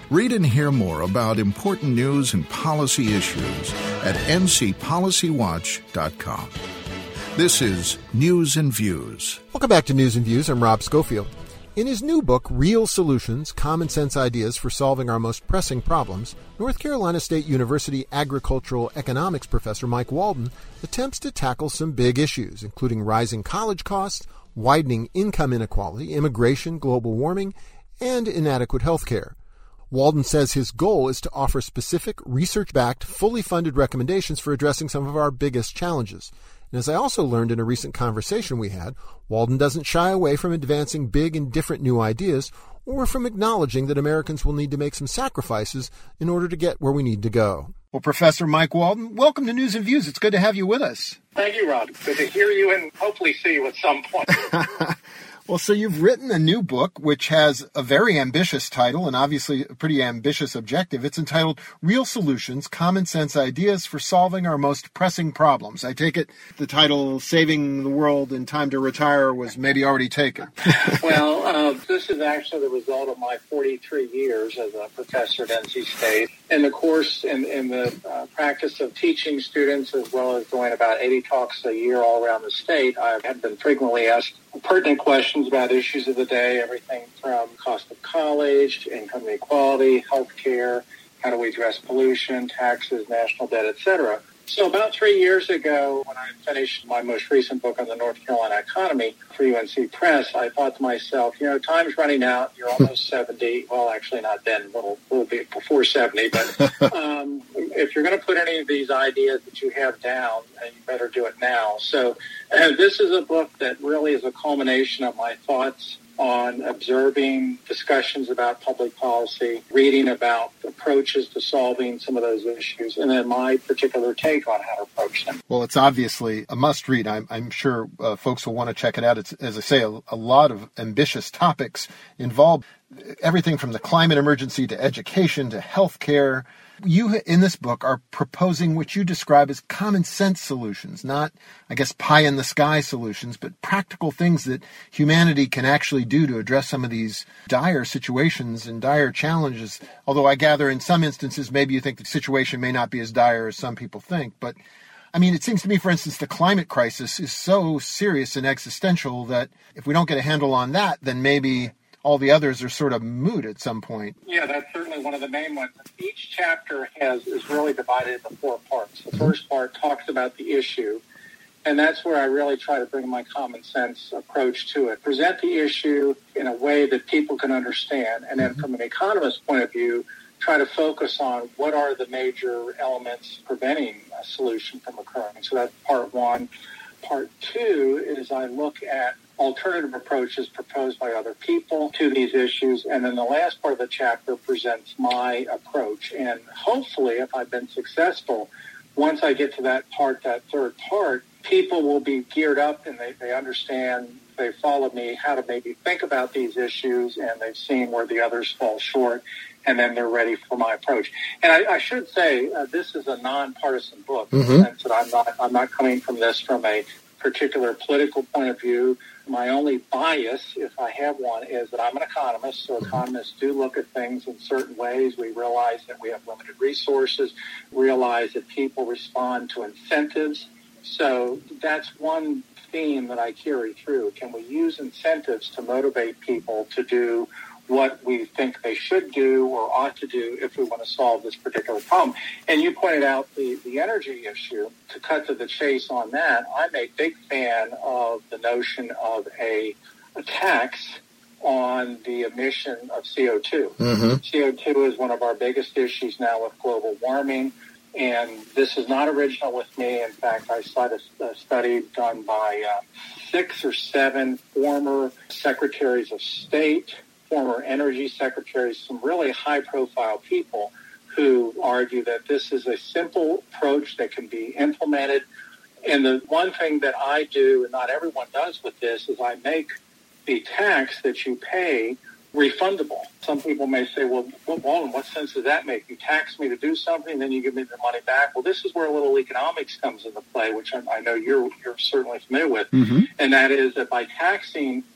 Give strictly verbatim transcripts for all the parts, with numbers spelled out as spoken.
Read and hear more about important news and policy issues at n c policy watch dot com. This is News and Views. Welcome back to News and Views. I'm Rob Schofield. In his new book, Real Solutions, Common Sense Ideas for Solving Our Most Pressing Problems, North Carolina State University agricultural economics professor Mike Walden attempts to tackle some big issues, including rising college costs, widening income inequality, immigration, global warming, and inadequate health care. Walden says his goal is to offer specific, research-backed, fully funded recommendations for addressing some of our biggest challenges. And as I also learned in a recent conversation we had, Walden doesn't shy away from advancing big and different new ideas or from acknowledging that Americans will need to make some sacrifices in order to get where we need to go. Well, Professor Mike Walden, welcome to News and Views. It's good to have you with us. Thank you, Rob. Good to hear you and hopefully see you at some point. Well, so you've written a new book, which has a very ambitious title and obviously a pretty ambitious objective. It's entitled Real Solutions, Common Sense Ideas for Solving Our Most Pressing Problems. I take it the title, Saving the World in Time to Retire, was maybe already taken. Well, uh, this is actually the result of my forty-three years as a professor at N C State. In the course, in, in the uh, practice of teaching students, as well as doing about eighty talks a year all around the state, I have been frequently asked pertinent questions about issues of the day, everything from cost of college to income inequality, health care, how do we address pollution, taxes, national debt, et cetera. So about three years ago, when I finished my most recent book on the North Carolina economy for U N C Press, I thought to myself, you know, time's running out. You're almost seventy. Well, actually not then, a little, little bit before seventy. But um, if you're going to put any of these ideas that you have down, you better do it now. So uh, this is a book that really is a culmination of my thoughts on observing discussions about public policy, reading about approaches to solving some of those issues, and then my particular take on how to approach them. Well, it's obviously a must-read. I'm, I'm sure uh, folks will want to check it out. It's, as I say, a, a lot of ambitious topics involved, everything from the climate emergency to education to health care. You, in this book, are proposing what you describe as common sense solutions, not, I guess, pie-in-the-sky solutions, but practical things that humanity can actually do to address some of these dire situations and dire challenges. Although I gather in some instances, maybe you think the situation may not be as dire as some people think. But, I mean, it seems to me, for instance, the climate crisis is so serious and existential that if we don't get a handle on that, then maybe all the others are sort of moot at some point. Yeah, that's certainly one of the main ones. Each chapter has is really divided into four parts. The first part talks about the issue, and that's where I really try to bring my common sense approach to it. Present the issue in a way that people can understand, and then from an economist's point of view, try to focus on what are the major elements preventing a solution from occurring. So that's part one. Part two is I look at alternative approaches proposed by other people to these issues. And then the last part of the chapter presents my approach. And hopefully, if I've been successful, once I get to that part, that third part, people will be geared up and they, they understand, they follow me, how to maybe think about these issues, and they've seen where the others fall short, and then they're ready for my approach. And I, I should say, uh, this is a nonpartisan book, mm-hmm. in the sense that I'm not, I'm not coming from this from a particular political point of view. My only bias, if I have one, is that I'm an economist, so economists do look at things in certain ways. We realize that we have limited resources, realize that people respond to incentives. So that's one theme that I carry through. Can we use incentives to motivate people to do what we think they should do or ought to do if we want to solve this particular problem? And you pointed out the, the energy issue. To cut to the chase on that, I'm a big fan of the notion of a, a tax on the emission of C O two. Mm-hmm. C O two is one of our biggest issues now with global warming, and this is not original with me. In fact, I cite a, a study done by uh, six or seven former secretaries of state, former energy secretaries, some really high-profile people who argue that this is a simple approach that can be implemented. And the one thing that I do, and not everyone does with this, is I make the tax that you pay refundable. Some people may say, well, Walden, what sense does that make? You tax me to do something, then you give me the money back. Well, this is where a little economics comes into play, which I, I know you're, you're certainly familiar with. Mm-hmm. And that is that by taxing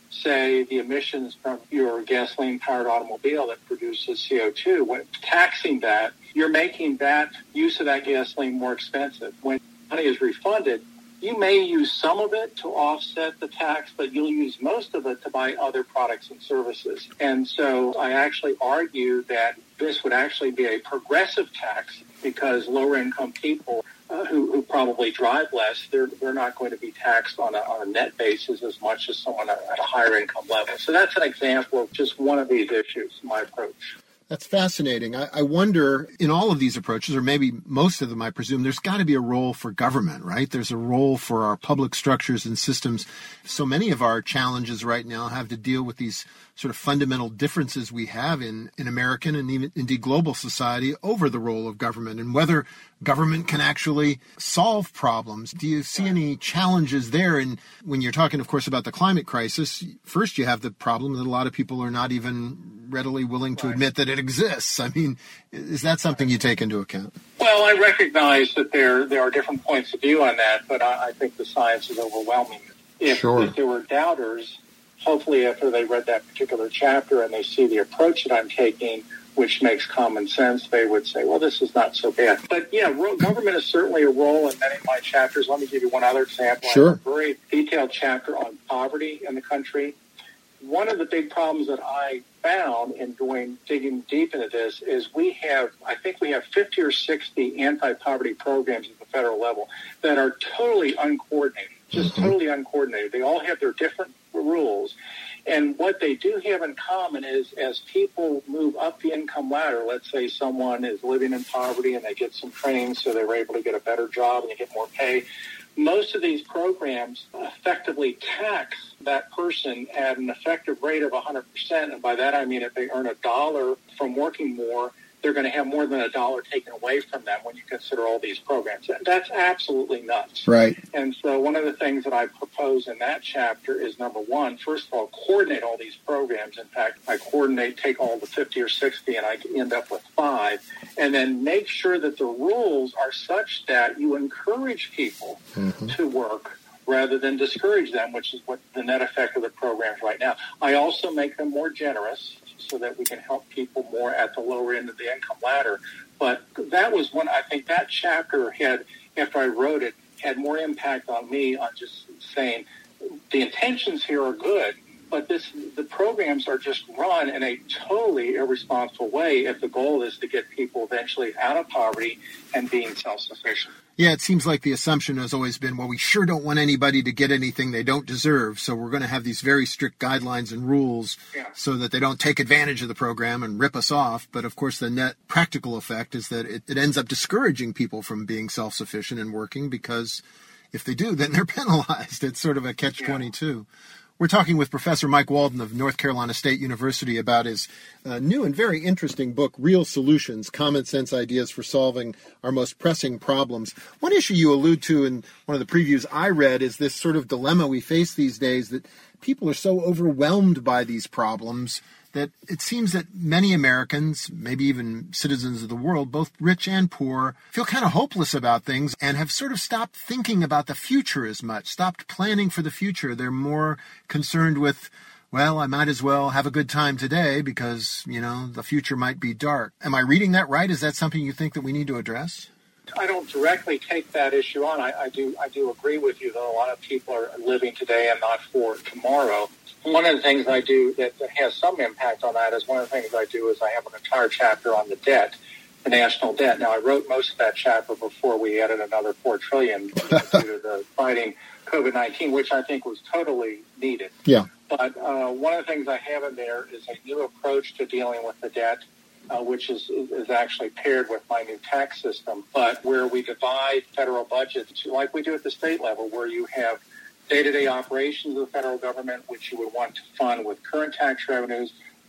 say, the emissions from your gasoline-powered automobile that produces C O two, when taxing that, you're making that use of that gasoline more expensive. When money is refunded, you may use some of it to offset the tax, but you'll use most of it to buy other products and services. And so I actually argue that this would actually be a progressive tax because lower-income people uh, who, who probably drive less, they're they're not going to be taxed on a, on a net basis as much as someone at a higher income level. So that's an example of just one of these issues, my approach. That's fascinating. I, I wonder, in all of these approaches, or maybe most of them, I presume, there's got to be a role for government, right? There's a role for our public structures and systems. So many of our challenges right now have to deal with these sort of fundamental differences we have in, in American and even indeed global society over the role of government and whether government can actually solve problems. Do you see any challenges there? And when you're talking, of course, about the climate crisis, first you have the problem that a lot of people are not even readily willing to admit that it exists. I mean, is that something you take into account? Well, I recognize that there there are different points of view on that, but I, I think the science is overwhelming. If, sure. if there were doubters, hopefully after they read that particular chapter and they see the approach that I'm taking, which makes common sense, they would say, well, this is not so bad. But, yeah, government is certainly a role in many of my chapters. Let me give you one other example. Sure. I have a very detailed chapter on poverty in the country. One of the big problems that I found in doing digging deep into this is we have, I think we have fifty or sixty anti-poverty programs at the federal level that are totally uncoordinated, just mm-hmm. totally uncoordinated. They all have their different rules. And what they do have in common is as people move up the income ladder, let's say someone is living in poverty and they get some training so they're able to get a better job and they get more pay. Most of these programs effectively tax that person at an effective rate of one hundred percent. And by that, I mean if they earn a dollar from working more, they're going to have more than a dollar taken away from them when you consider all these programs. That's absolutely nuts. Right. And so one of the things that I propose in that chapter is, number one, first of all, coordinate all these programs. In fact, I coordinate, take all the fifty or sixty, and I end up with five. And then make sure that the rules are such that you encourage people mm-hmm. to work rather than discourage them, which is what the net effect of the programs right now. I also make them more generous so that we can help people more at the lower end of the income ladder. But that was one, I think that chapter had, after I wrote it, had more impact on me on just saying the intentions here are good, but this the programs are just run in a totally irresponsible way if the goal is to get people eventually out of poverty and being self-sufficient. Yeah, it seems like the assumption has always been, well, we sure don't want anybody to get anything they don't deserve, so we're going to have these very strict guidelines and rules yeah. so that they don't take advantage of the program and rip us off. But, of course, the net practical effect is that it, it ends up discouraging people from being self-sufficient and working because if they do, then they're penalized. It's sort of a catch twenty-two. Yeah. We're talking with Professor Mike Walden of North Carolina State University about his uh, new and very interesting book, Real Solutions, Common Sense Ideas for Solving Our Most Pressing Problems. One issue you allude to in one of the previews I read is this sort of dilemma we face these days that people are so overwhelmed by these problems that it seems that many Americans, maybe even citizens of the world, both rich and poor, feel kind of hopeless about things and have sort of stopped thinking about the future as much, stopped planning for the future. They're more concerned with, well, I might as well have a good time today because, you know, the future might be dark. Am I reading that right? Is that something you think that we need to address? I don't directly take that issue on. I, I do I do agree with you that a lot of people are living today and not for tomorrow. One of the things I do that, that has some impact on that is one of the things I do is I have an entire chapter on the debt, the national debt. Now, I wrote most of that chapter before we added another four trillion dollars due to the fighting COVID nineteen, which I think was totally needed. Yeah. But uh, one of the things I have in there is a new approach to dealing with the debt, uh, which is, is actually paired with my new tax system, but where we divide federal budgets like we do at the state level, where you have day-to-day operations of the federal government, which you would want to fund with current tax revenues,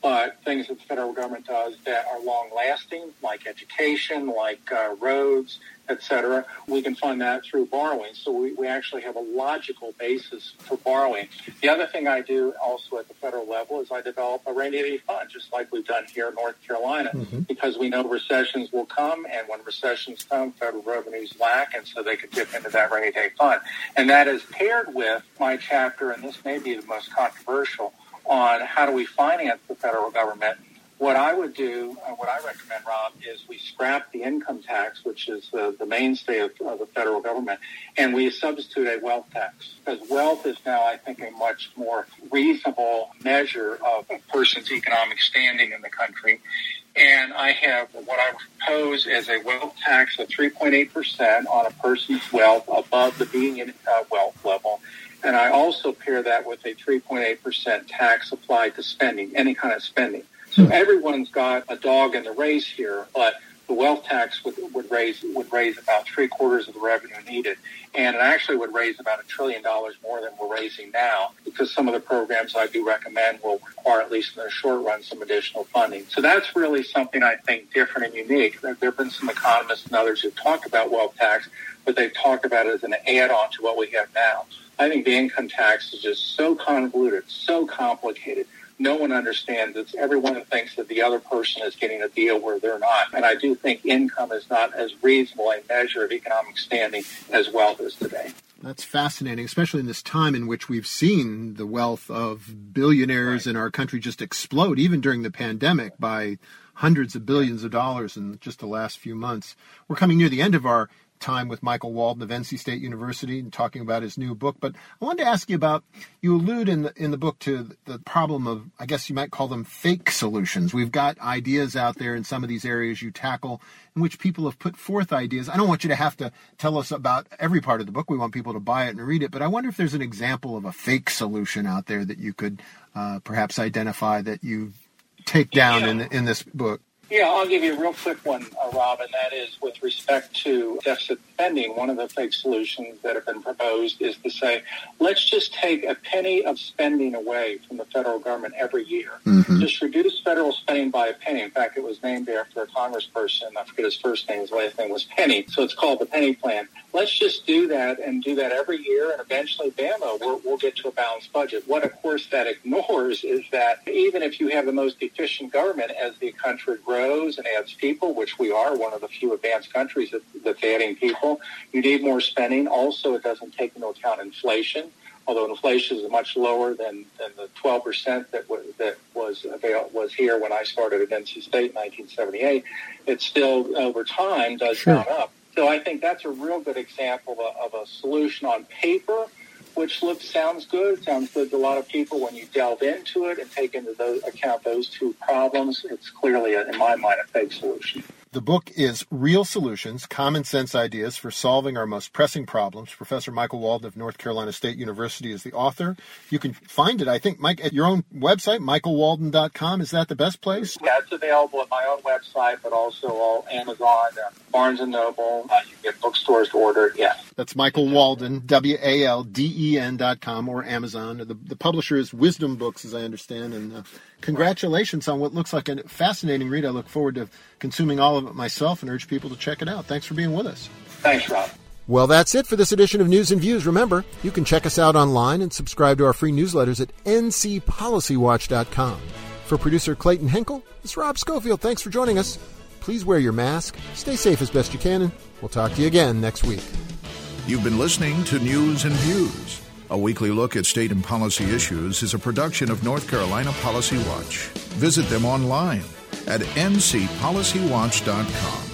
but things that the federal government does that are long-lasting, like education, like uh, roads, et cetera, we can fund that through borrowing. So we, we actually have a logical basis for borrowing. The other thing I do also at the federal level is I develop a rainy day fund, just like we've done here in North Carolina, mm-hmm. because we know recessions will come, and when recessions come, federal revenues lack, and so they could dip into that rainy day fund. And that is paired with my chapter, and this may be the most controversial, on how do we finance the federal government. What I would do, uh, what I recommend, Rob, is we scrap the income tax, which is uh, the mainstay of, of the federal government, and we substitute a wealth tax. Because wealth is now, I think, a much more reasonable measure of a person's economic standing in the country. And I have what I propose as a wealth tax of three point eight percent on a person's wealth above the median uh, wealth level. And I also pair that with a three point eight percent tax applied to spending, any kind of spending. So everyone's got a dog in the race here, but the wealth tax would, would raise would raise about three quarters of the revenue needed, and it actually would raise about a trillion dollars more than we're raising now, because some of the programs I do recommend will require, at least in the short run, some additional funding. So that's really something I think different and unique. There have been some economists and others who've talked about wealth tax, but they've talked about it as an add-on to what we have now. I think the income tax is just so convoluted, so complicated. No one understands it. Everyone thinks that the other person is getting a deal where they're not. And I do think income is not as reasonable a measure of economic standing as wealth is today. That's fascinating, especially in this time in which we've seen the wealth of billionaires right. in our country just explode, even during the pandemic, by hundreds of billions of dollars in just the last few months. We're coming near the end of our time with Michael Walden of N C State University and talking about his new book. But I wanted to ask you about, you allude in the, in the book to the problem of, I guess you might call them fake solutions. We've got ideas out there in some of these areas you tackle in which people have put forth ideas. I don't want you to have to tell us about every part of the book. We want people to buy it and read it. But I wonder if there's an example of a fake solution out there that you could uh, perhaps identify that you take down yeah. in in this book. Yeah, I'll give you a real quick one, uh, Rob, and that is with respect to deficit spending. One of the fake solutions that have been proposed is to say, let's just take a penny of spending away from the federal government every year. Mm-hmm. Just reduce federal spending by a penny. In fact, it was named after a congressperson. I forget his first name. His last name was Penny. So it's called the Penny Plan. Let's just do that and do that every year, and eventually, bammo, we'll, we'll get to a balanced budget. What, of course, that ignores is that even if you have the most efficient government as the country grows and adds people, which we are one of the few advanced countries that, that's adding people, you need more spending. Also, it doesn't take into account inflation, although inflation is much lower than, than the twelve percent that was, that was, avail- was here when I started at N C State in nineteen seventy-eight. It still, over time, does sure. count up. So I think that's a real good example of a, of a solution on paper, which looks sounds good, sounds good to a lot of people. When you delve into it and take into those, account those two problems, it's clearly, a, in my mind, a fake solution. The book is Real Solutions, Common Sense Ideas for Solving Our Most Pressing Problems. Professor Michael Walden of North Carolina State University is the author. You can find it, I think, Mike, at your own website, michael walden dot com. Is that the best place? Yeah, it's available at my own website, but also all Amazon, uh, Barnes and Noble. Uh, you can get bookstores to order it, yeah. That's Michael Walden, W A L D E N dot com, or Amazon. The, the publisher is Wisdom Books, as I understand. And uh, congratulations on what looks like a fascinating read. I look forward to consuming all of it myself and urge people to check it out. Thanks for being with us. Thanks, Rob. Well, that's it for this edition of News and Views. Remember, you can check us out online and subscribe to our free newsletters at N C Policy Watch dot com. For producer Clayton Henkel, it's Rob Schofield. Thanks for joining us. Please wear your mask, stay safe as best you can, and we'll talk to you again next week. You've been listening to News and Views. A weekly look at state and policy issues is a production of North Carolina Policy Watch. Visit them online at N C Policy Watch dot com.